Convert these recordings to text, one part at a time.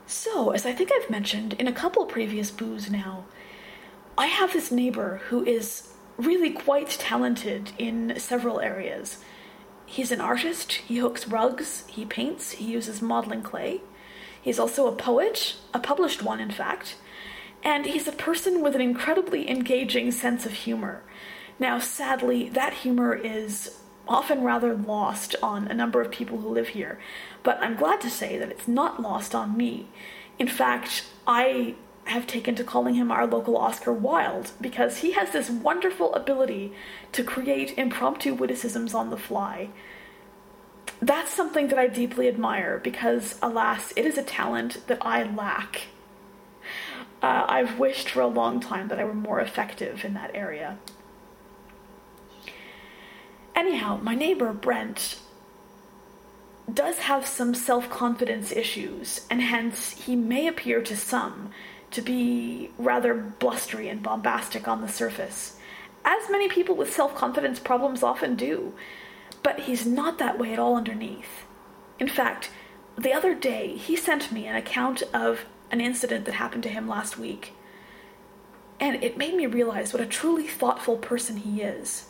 So, as I think I've mentioned in a couple previous boos now, I have this neighbor who is really quite talented in several areas. He's an artist, he hooks rugs, he paints, he uses modeling clay. He's also a poet, a published one in fact, and he's a person with an incredibly engaging sense of humor. Now, sadly, that humor is often rather lost on a number of people who live here, but I'm glad to say that it's not lost on me. In fact, I have taken to calling him our local Oscar Wilde because he has this wonderful ability to create impromptu witticisms on the fly. That's something that I deeply admire because, alas, it is a talent that I lack. I've wished for a long time that I were more effective in that area. Anyhow, my neighbor, Brent, does have some self-confidence issues, and hence he may appear to some to be rather blustery and bombastic on the surface, as many people with self-confidence problems often do, but he's not that way at all underneath. In fact, the other day he sent me an account of an incident that happened to him last week, and it made me realize what a truly thoughtful person he is.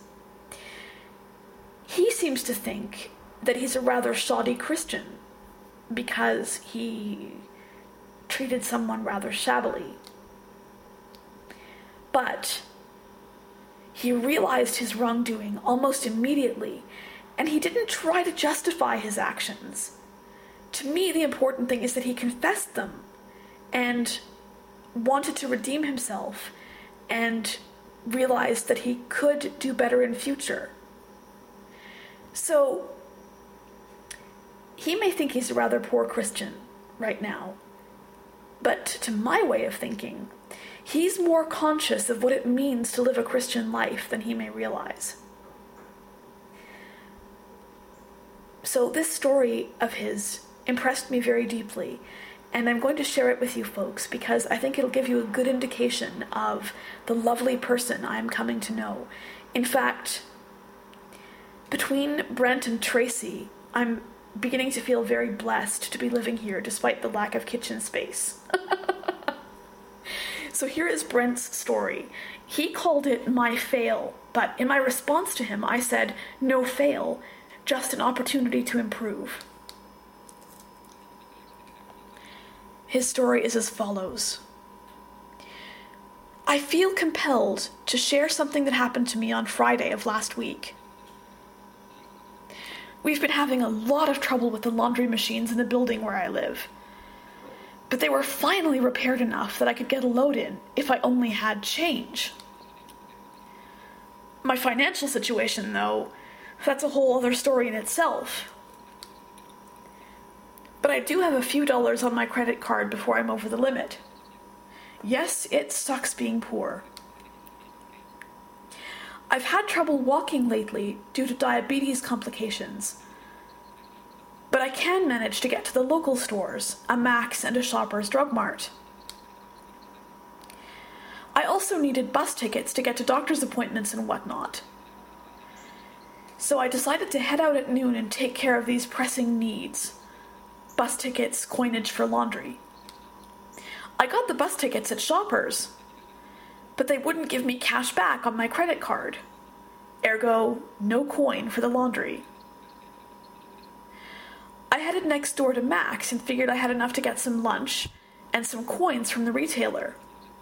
He seems to think that he's a rather shoddy Christian because he treated someone rather shabbily. But he realized his wrongdoing almost immediately, and he didn't try to justify his actions. To me, the important thing is that he confessed them and wanted to redeem himself and realized that he could do better in future. So, he may think he's a rather poor Christian right now, but to my way of thinking, he's more conscious of what it means to live a Christian life than he may realize. So this story of his impressed me very deeply, and I'm going to share it with you folks because I think it'll give you a good indication of the lovely person I'm coming to know. In fact, between Brent and Tracy, I'm beginning to feel very blessed to be living here despite the lack of kitchen space. So here is Brent's story. He called it my fail, but in my response to him, I said, no fail, just an opportunity to improve. His story is as follows. I feel compelled to share something that happened to me on Friday of last week. We've been having a lot of trouble with the laundry machines in the building where I live. But they were finally repaired enough that I could get a load in if I only had change. My financial situation, though, that's a whole other story in itself. But I do have a few dollars on my credit card before I'm over the limit. Yes, it sucks being poor. I've had trouble walking lately due to diabetes complications, but I can manage to get to the local stores, a Mac's and a Shoppers Drug Mart. I also needed bus tickets to get to doctor's appointments and whatnot. So I decided to head out at noon and take care of these pressing needs. Bus tickets, coinage for laundry. I got the bus tickets at Shoppers, but they wouldn't give me cash back on my credit card. Ergo, no coin for the laundry. I headed next door to Mac's and figured I had enough to get some lunch and some coins from the retailer.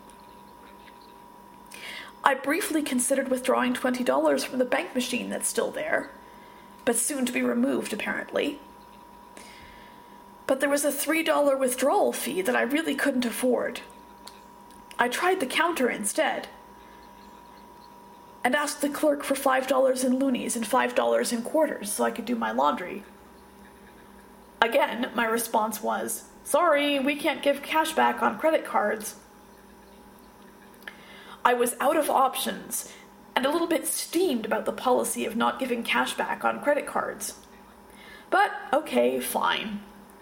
I briefly considered withdrawing $20 from the bank machine that's still there, but soon to be removed apparently. But there was a $3 withdrawal fee that I really couldn't afford. I tried the counter instead and asked the clerk for $5 in loonies and $5 in quarters so I could do my laundry. Again, my response was, sorry, we can't give cash back on credit cards. I was out of options and a little bit steamed about the policy of not giving cash back on credit cards. But okay, fine.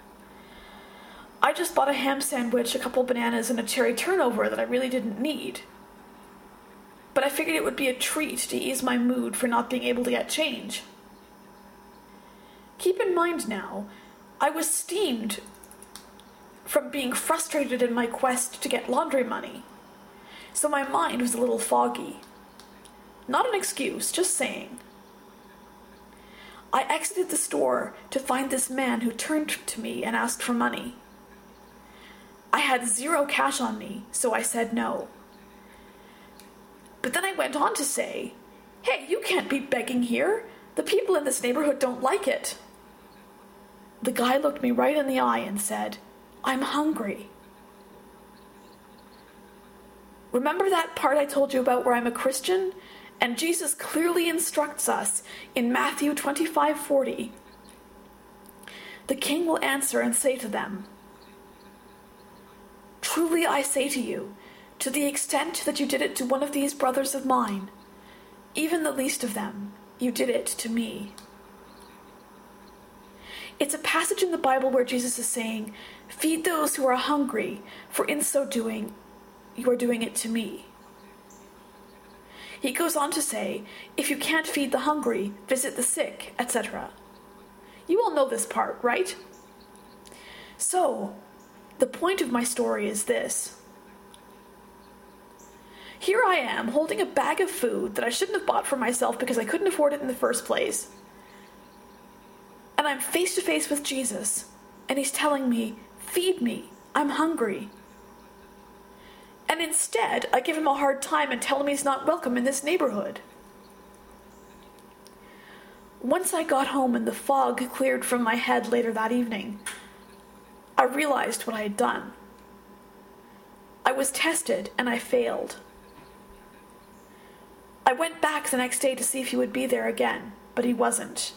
I just bought a ham sandwich, a couple bananas, and a cherry turnover that I really didn't need. But I figured it would be a treat to ease my mood for not being able to get change. Keep in mind now, I was steamed from being frustrated in my quest to get laundry money. So my mind was a little foggy. Not an excuse, just saying. I exited the store to find this man who turned to me and asked for money. I had 0 cash on me, so I said no. But then I went on to say, "Hey, you can't be begging here. The people in this neighborhood don't like it." The guy looked me right in the eye and said, "I'm hungry." Remember that part I told you about where I'm a Christian? And Jesus clearly instructs us in Matthew 25:40. The king will answer and say to them, "Truly I say to you, to the extent that you did it to one of these brothers of mine, even the least of them, you did it to me." It's a passage in the Bible where Jesus is saying, "Feed those who are hungry, for in so doing, you are doing it to me." He goes on to say, if you can't feed the hungry, visit the sick, etc. You all know this part, right? So, the point of my story is this. Here I am, holding a bag of food that I shouldn't have bought for myself because I couldn't afford it in the first place. And I'm face to face with Jesus, and he's telling me, "Feed me, I'm hungry." And instead, I give him a hard time and tell him he's not welcome in this neighborhood. Once I got home and the fog cleared from my head later that evening, I realized what I had done. I was tested and I failed. I went back the next day to see if he would be there again, but he wasn't.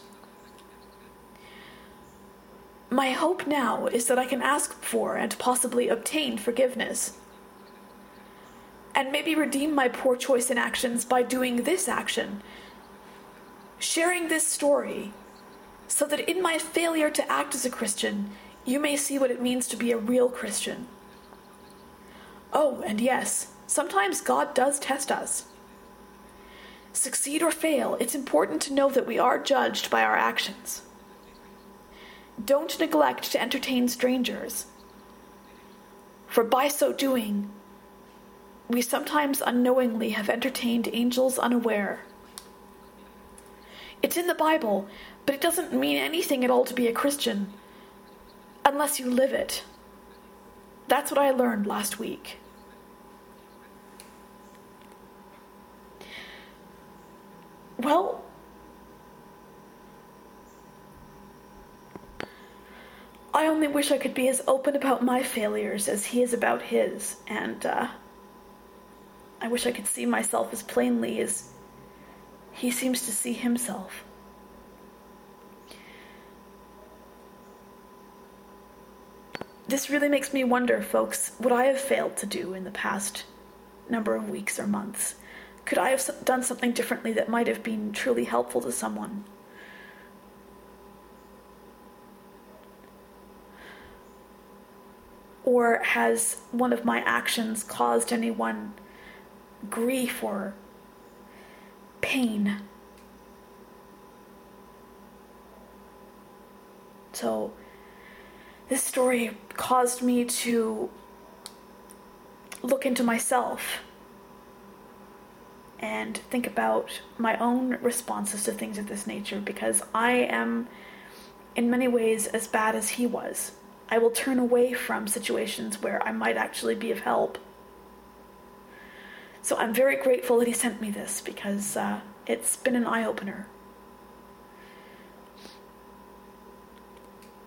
My hope now is that I can ask for and possibly obtain forgiveness, and maybe redeem my poor choice in actions by doing this action, sharing this story, so that in my failure to act as a Christian, you may see what it means to be a real Christian. Oh, and yes, sometimes God does test us. Succeed or fail, it's important to know that we are judged by our actions. Don't neglect to entertain strangers, for by so doing, we sometimes unknowingly have entertained angels unaware. It's in the Bible, but it doesn't mean anything at all to be a Christian, unless you live it. That's what I learned last week. Well, I only wish I could be as open about my failures as he is about his, and I wish I could see myself as plainly as he seems to see himself. This really makes me wonder, folks, what I have failed to do in the past number of weeks or months. Could I have done something differently that might have been truly helpful to someone? Or has one of my actions caused anyone grief or pain? So, this story caused me to look into myself and think about my own responses to things of this nature, because I am in many ways as bad as he was. I will turn away from situations where I might actually be of help. So I'm very grateful that he sent me this, because it's been an eye-opener.